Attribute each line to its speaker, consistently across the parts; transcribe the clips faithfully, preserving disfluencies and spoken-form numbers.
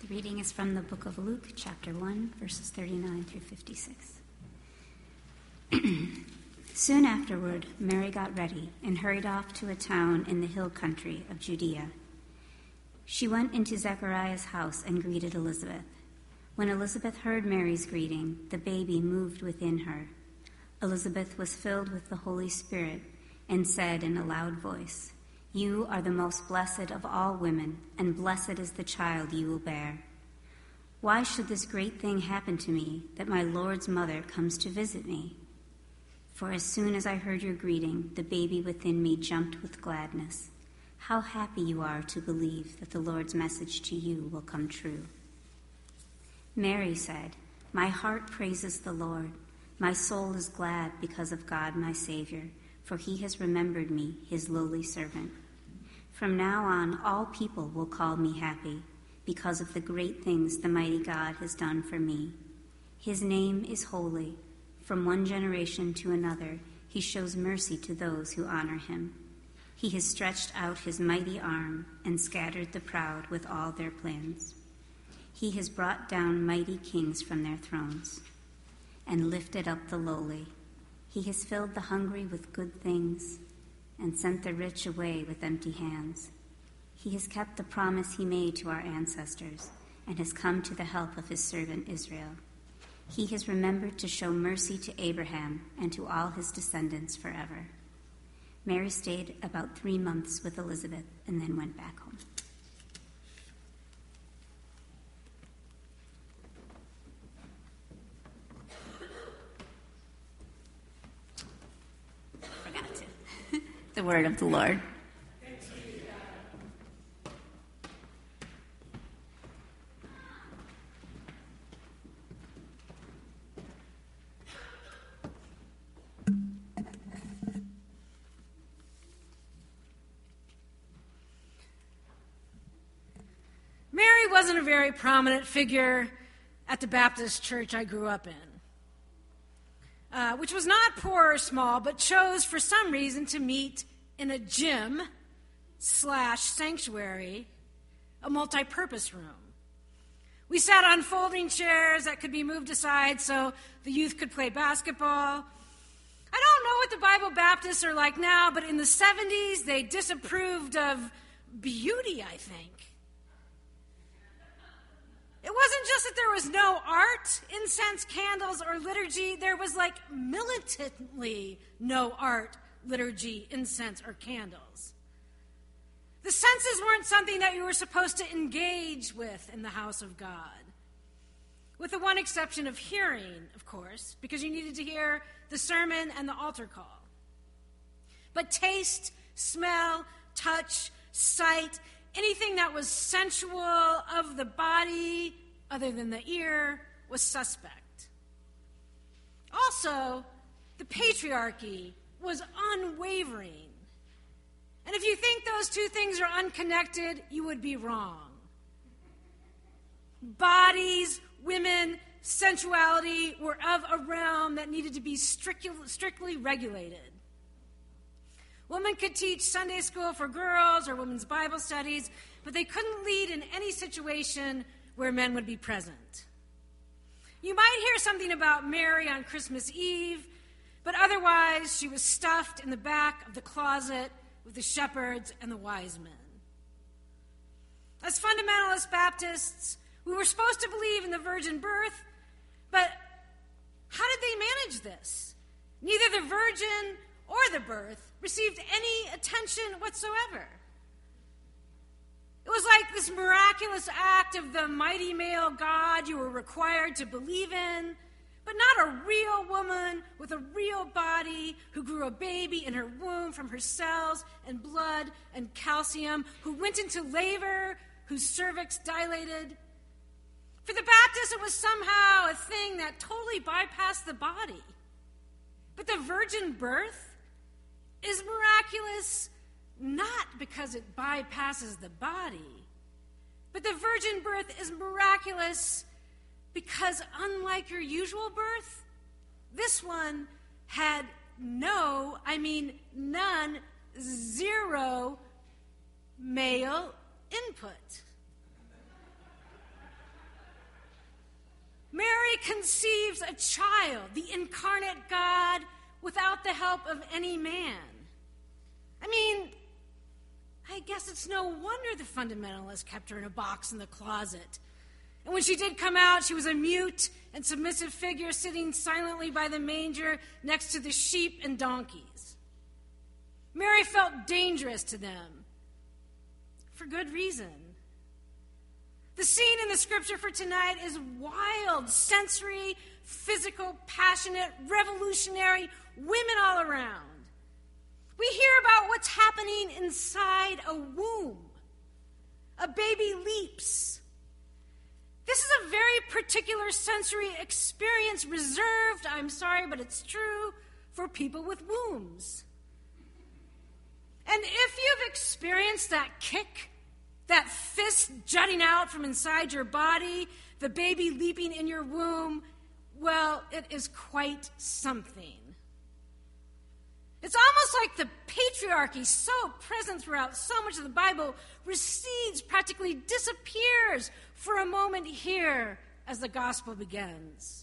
Speaker 1: The reading is from the book of Luke, chapter one, verses thirty-nine through fifty-six. Soon afterward, Mary got ready and hurried off to a town in the hill country of Judea. She went into Zechariah's house and greeted Elizabeth. When Elizabeth heard Mary's greeting, the baby moved within her. Elizabeth was filled with the Holy Spirit and said in a loud voice, "You are the most blessed of all women, and blessed is the child you will bear. Why should this great thing happen to me, that my Lord's mother comes to visit me? For as soon as I heard your greeting, the baby within me jumped with gladness. How happy you are to believe that the Lord's message to you will come true." Mary said, "My heart praises the Lord. My soul is glad because of God my Savior, for he has remembered me, his lowly servant. From now on, all people will call me happy, because of the great things the mighty God has done for me. His name is holy. From one generation to another, he shows mercy to those who honor him. He has stretched out his mighty arm and scattered the proud with all their plans. He has brought down mighty kings from their thrones and lifted up the lowly. He has filled the hungry with good things and sent the rich away with empty hands. He has kept the promise he made to our ancestors and has come to the help of his servant Israel. He has remembered to show mercy to Abraham and to all his descendants forever." Mary stayed about three months with Elizabeth and then went back home. Forgot to. The word of the Lord.
Speaker 2: Mary wasn't a very prominent figure at the Baptist church I grew up in, uh, which was not poor or small, but chose for some reason to meet in a gym slash sanctuary, a multi-purpose room. We sat on folding chairs that could be moved aside so the youth could play basketball. I don't know what the Bible Baptists are like now, but in the seventies, they disapproved of beauty, I think. It wasn't just that there was no art, incense, candles, or liturgy. There was like militantly no art, liturgy, incense, or candles. The senses weren't something that you were supposed to engage with in the house of God. With the one exception of hearing, of course, because you needed to hear the sermon and the altar call. But taste, smell, touch, sight, anything that was sensual of the body, other than the ear, was suspect. Also, the patriarchy was unwavering. And if you think those two things are unconnected, you would be wrong. Bodies, women, sensuality were of a realm that needed to be strictly, strictly regulated. Women could teach Sunday school for girls or women's Bible studies, but they couldn't lead in any situation where men would be present. You might hear something about Mary on Christmas Eve, but otherwise she was stuffed in the back of the closet with the shepherds and the wise men. As fundamentalist Baptists, we were supposed to believe in the virgin birth, but how did they manage this? Neither the virgin or the birth received any attention whatsoever. It was like this miraculous act of the mighty male God you were required to believe in, but not a real woman with a real body who grew a baby in her womb from her cells and blood and calcium, who went into labor, whose cervix dilated. For the Baptists, it was somehow a thing that totally bypassed the body. But the virgin birth is miraculous not because it bypasses the body, but the virgin birth is miraculous because unlike your usual birth, this one had no, I mean none, zero male input. Mary conceives a child, the incarnate God, without the help of any man. I mean, I guess it's no wonder the fundamentalists kept her in a box in the closet. And when she did come out, she was a mute and submissive figure sitting silently by the manger next to the sheep and donkeys. Mary felt dangerous to them, for good reason. The scene in the scripture for tonight is wild, sensory, physical, passionate, revolutionary, women all around. We hear about what's happening inside a womb. A baby leaps. This is a very particular sensory experience reserved, I'm sorry, but it's true, for people with wombs. And if you've experienced that kick, that fist jutting out from inside your body, the baby leaping in your womb, well, it is quite something. It's almost like the patriarchy, so present throughout so much of the Bible, recedes, practically disappears for a moment here as the gospel begins.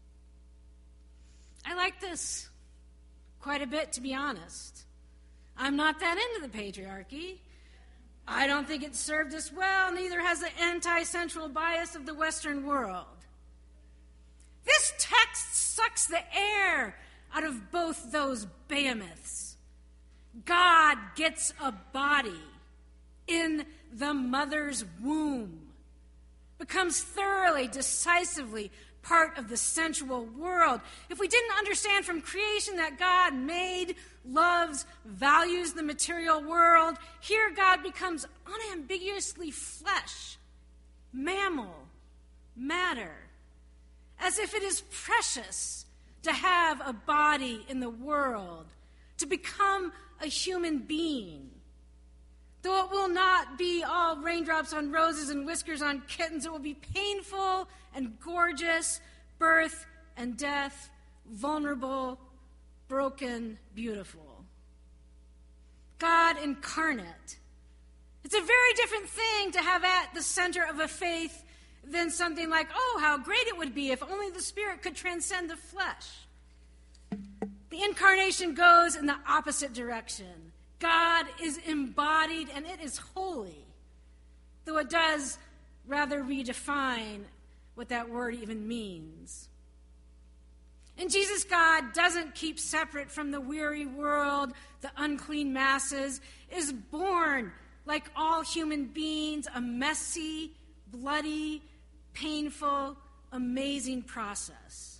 Speaker 2: I like this quite a bit, to be honest. I'm not that into the patriarchy. I don't think it served us well, neither has the anti-central bias of the Western world. This text sucks the air out of both those behemoths. God gets a body in the mother's womb, becomes thoroughly, decisively part of the sensual world. If we didn't understand from creation that God made, loves, values the material world, here God becomes unambiguously flesh, mammal, matter, as if it is precious to have a body in the world, to become a human being. Though it will not be all raindrops on roses and whiskers on kittens, it will be painful and gorgeous, birth and death, vulnerable, broken, beautiful. God incarnate. It's a very different thing to have at the center of a faith than something like, oh, how great it would be if only the Spirit could transcend the flesh. The incarnation goes in the opposite direction. God is embodied, and it is holy, though it does rather redefine what that word even means. And Jesus, God, doesn't keep separate from the weary world, the unclean masses, is born like all human beings, a messy, bloody, painful, amazing process.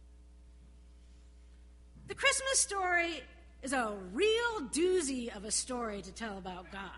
Speaker 2: The Christmas story is a real doozy of a story to tell about God.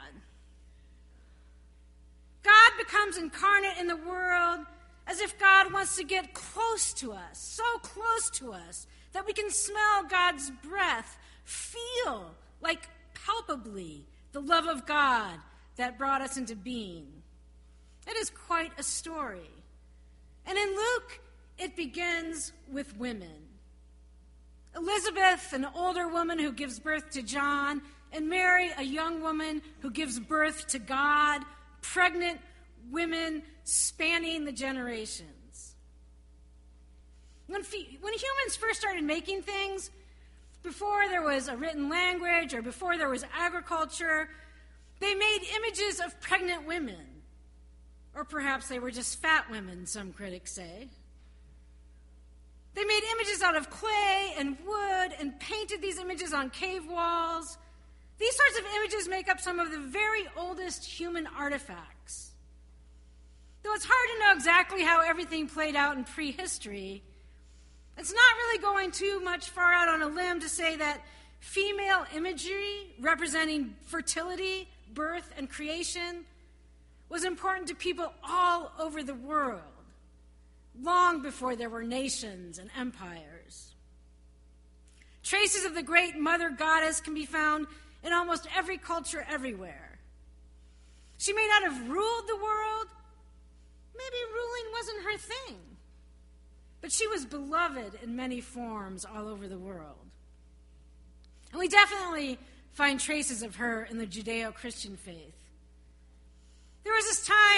Speaker 2: God becomes incarnate in the world as if God wants to get close to us, so close to us that we can smell God's breath, feel, like palpably, the love of God that brought us into being. It is quite a story. And in Luke, it begins with women. Elizabeth, an older woman who gives birth to John, and Mary, a young woman who gives birth to God, pregnant women spanning the generations. When, when humans first started making things, before there was a written language or before there was agriculture, they made images of pregnant women. Or perhaps they were just fat women, some critics say. They made images out of clay and wood and painted these images on cave walls. These sorts of images make up some of the very oldest human artifacts. Though it's hard to know exactly how everything played out in prehistory, it's not really going too much far out on a limb to say that female imagery representing fertility, birth, and creation was important to people all over the world, long before there were nations and empires. Traces of the great mother goddess can be found in almost every culture everywhere. She may not have ruled the world. Maybe ruling wasn't her thing. But she was beloved in many forms all over the world. And we definitely find traces of her in the Judeo-Christian faith. There was this time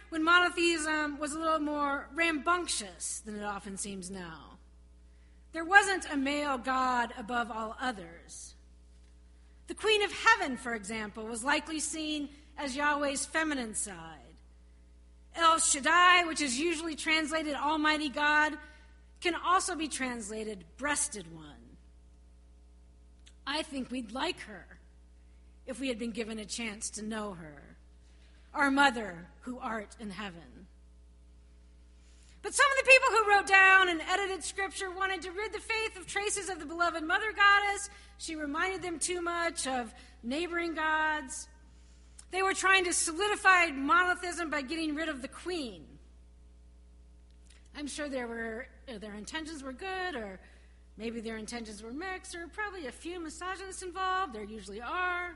Speaker 2: when monotheism was a little more rambunctious than it often seems now. There wasn't a male god above all others. The Queen of Heaven, for example, was likely seen as Yahweh's feminine side. El Shaddai, which is usually translated Almighty God, can also be translated Breasted One. I think we'd like her if we had been given a chance to know her, our mother who art in heaven. But some of the people who wrote down and edited Scripture wanted to rid the faith of traces of the beloved Mother Goddess. She reminded them too much of neighboring gods. They were trying to solidify monotheism by getting rid of the queen. I'm sure there were, their intentions were good, or maybe their intentions were mixed, or probably a few misogynists involved. There usually are.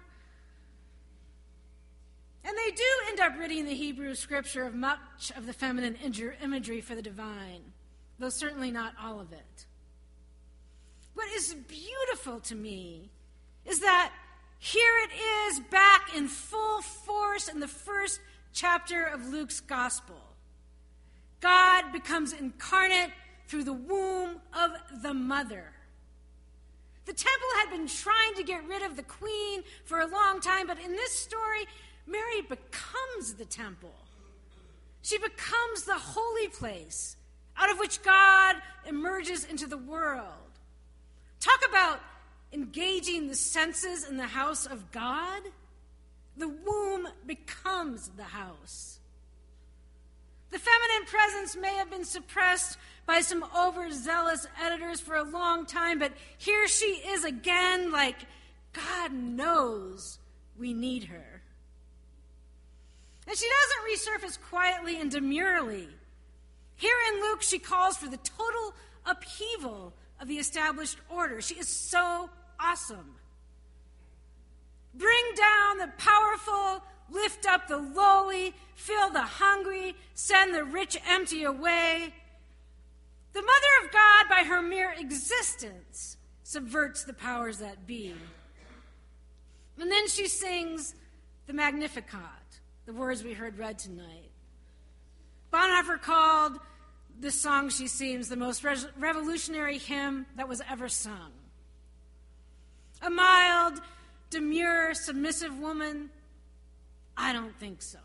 Speaker 2: And they do end up ridding the Hebrew Scripture of much of the feminine imagery for the divine, though certainly not all of it. What is beautiful to me is that here it is back in full force in the first chapter of Luke's Gospel. God becomes incarnate through the womb of the mother. The temple had been trying to get rid of the queen for a long time, but in this story, Mary becomes the temple. She becomes the holy place out of which God emerges into the world. Talk about engaging the senses in the house of God. The womb becomes the house. The feminine presence may have been suppressed by some overzealous editors for a long time, but here she is again, like God knows we need her. And she doesn't resurface quietly and demurely. Here in Luke, she calls for the total upheaval of the established order. She is so awesome. Bring down the powerful, lift up the lowly, fill the hungry, send the rich empty away. The Mother of God, by her mere existence, subverts the powers that be. And then she sings the Magnificat, the words we heard read tonight. Bonhoeffer called this song she sings the most re- revolutionary hymn that was ever sung. A mild, demure, submissive woman? I don't think so.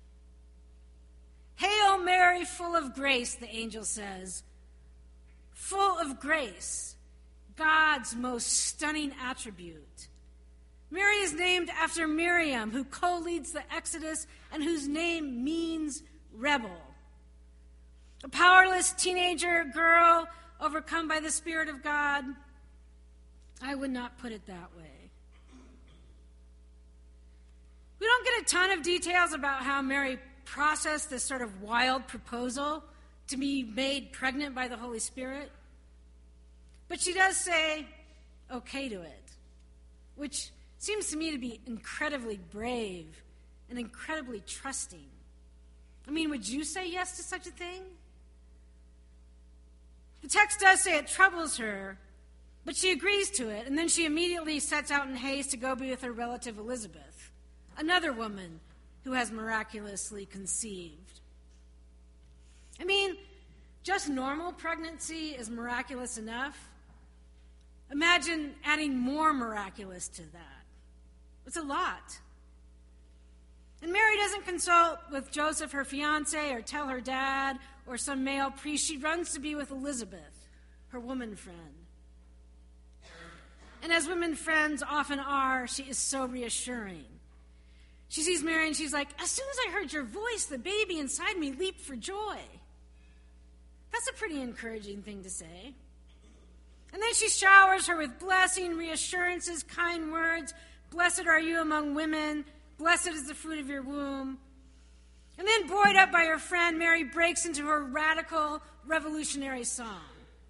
Speaker 2: Hail Mary, full of grace, the angel says. Full of grace, God's most stunning attribute. Mary is named after Miriam, who co-leads the Exodus and whose name means rebel. A powerless teenager girl overcome by the Spirit of God. I would not put it that way. We don't get a ton of details about how Mary processed this sort of wild proposal to be made pregnant by the Holy Spirit. But she does say okay to it, which seems to me to be incredibly brave and incredibly trusting. I mean, would you say yes to such a thing? The text does say it troubles her, but she agrees to it, and then she immediately sets out in haste to go be with her relative Elizabeth, another woman who has miraculously conceived. I mean, just normal pregnancy is miraculous enough. Imagine adding more miraculous to that. It's a lot. And Mary doesn't consult with Joseph, her fiancé, or tell her dad or some male priest. She runs to be with Elizabeth, her woman friend. And as women friends often are, she is so reassuring. She sees Mary and she's like, as soon as I heard your voice, the baby inside me leaped for joy. That's a pretty encouraging thing to say. And then she showers her with blessing, reassurances, kind words. Blessed are you among women. Blessed is the fruit of your womb. And then, buoyed up by her friend, Mary breaks into her radical, revolutionary song.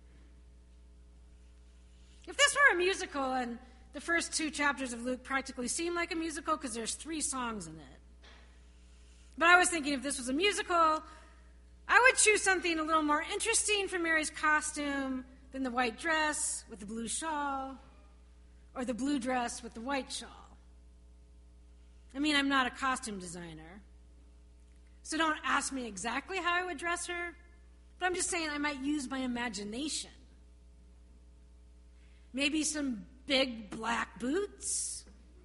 Speaker 2: If this were a musical, and the first two chapters of Luke practically seem like a musical because there's three songs in it. But I was thinking if this was a musical, I would choose something a little more interesting for Mary's costume than the white dress with the blue shawl, or the blue dress with the white shawl. I mean, I'm not a costume designer. So don't ask me exactly how I would dress her, but I'm just saying I might use my imagination. Maybe some big black boots,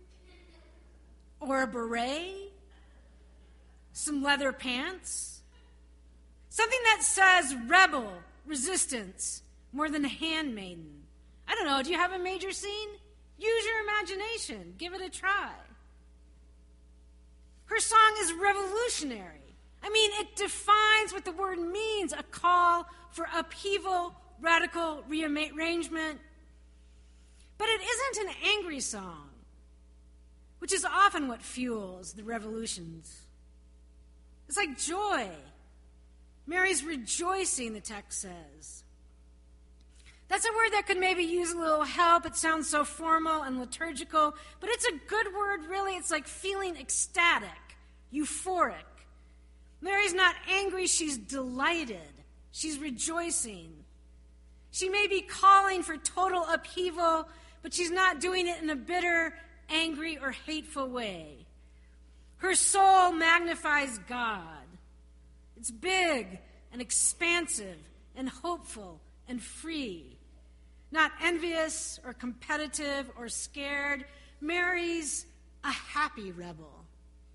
Speaker 2: or a beret, some leather pants, something that says rebel, resistance, more than handmaiden. I don't know, do you have a major scene? Use your imagination. Give it a try. Her song is revolutionary. I mean, it defines what the word means, a call for upheaval, radical rearrangement. But it isn't an angry song, which is often what fuels the revolutions. It's like joy. Mary's rejoicing, the text says. That's a word that could maybe use a little help. It sounds so formal and liturgical, but it's a good word, really. It's like feeling ecstatic, euphoric. Mary's not angry, she's delighted. She's rejoicing. She may be calling for total upheaval, but she's not doing it in a bitter, angry, or hateful way. Her soul magnifies God. It's big and expansive and hopeful and free. Not envious or competitive or scared. Mary's a happy rebel.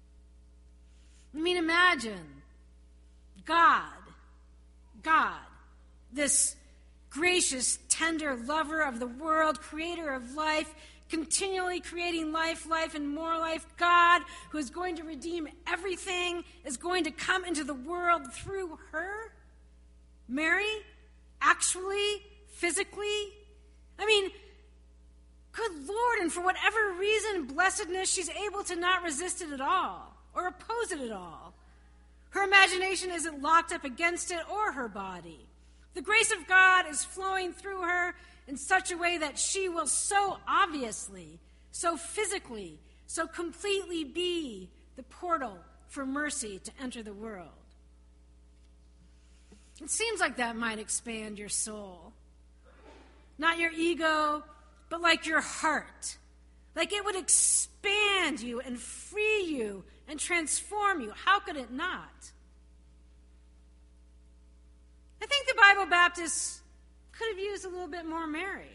Speaker 2: I mean, imagine God, God, this gracious, tender lover of the world, creator of life, continually creating life, life, and more life. God, who is going to redeem everything, is going to come into the world through her. Mary, actually, physically. I mean, good Lord, and for whatever reason, blessedness, she's able to not resist it at all or oppose it at all. Her imagination isn't locked up against it or her body. The grace of God is flowing through her in such a way that she will so obviously, so physically, so completely be the portal for mercy to enter the world. It seems like that might expand your soul. Not your ego, but like your heart. Like it would expand you and free you and transform you. How could it not? I think the Bible Baptists could have used a little bit more Mary.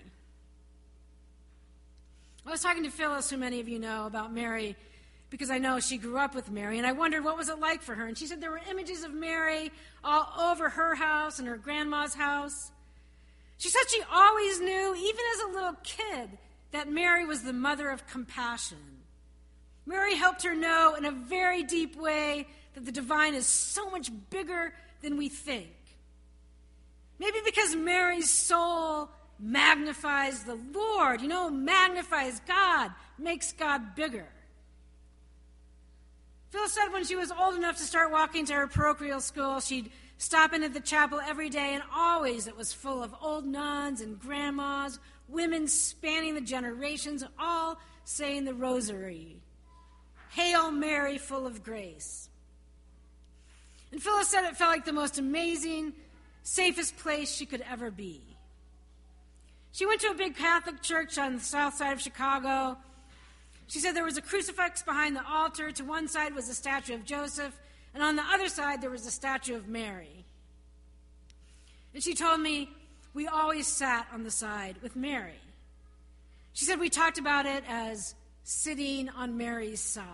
Speaker 2: I was talking to Phyllis, who many of you know, about Mary, because I know she grew up with Mary, and I wondered what was it like for her. And she said there were images of Mary all over her house and her grandma's house. She said she always knew, even as a little kid, that Mary was the mother of compassion. Mary helped her know in a very deep way that the divine is so much bigger than we think. Maybe because Mary's soul magnifies the Lord, you know, magnifies God, makes God bigger. Phil said when she was old enough to start walking to her parochial school, she'd stop in at the chapel every day, and always it was full of old nuns and grandmas, women spanning the generations, all saying the rosary. Hail Mary, full of grace. And Phyllis said it felt like the most amazing, safest place she could ever be. She went to a big Catholic church on the south side of Chicago. She said there was a crucifix behind the altar. To one side was a statue of Joseph, and on the other side there was a statue of Mary. And she told me we always sat on the side with Mary. She said we talked about it as sitting on Mary's side.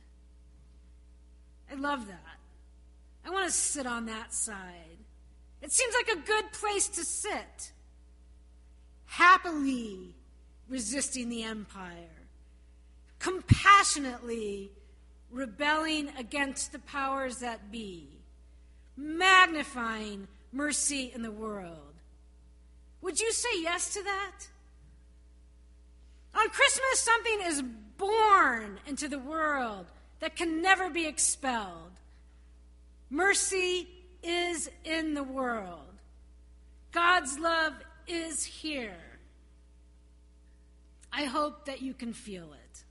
Speaker 2: I love that. I want to sit on that side. It seems like a good place to sit, happily resisting the empire, compassionately rebelling against the powers that be, magnifying mercy in the world. Would you say yes to that? On Christmas, something is born into the world that can never be expelled. Mercy is in the world. God's love is here. I hope that you can feel it.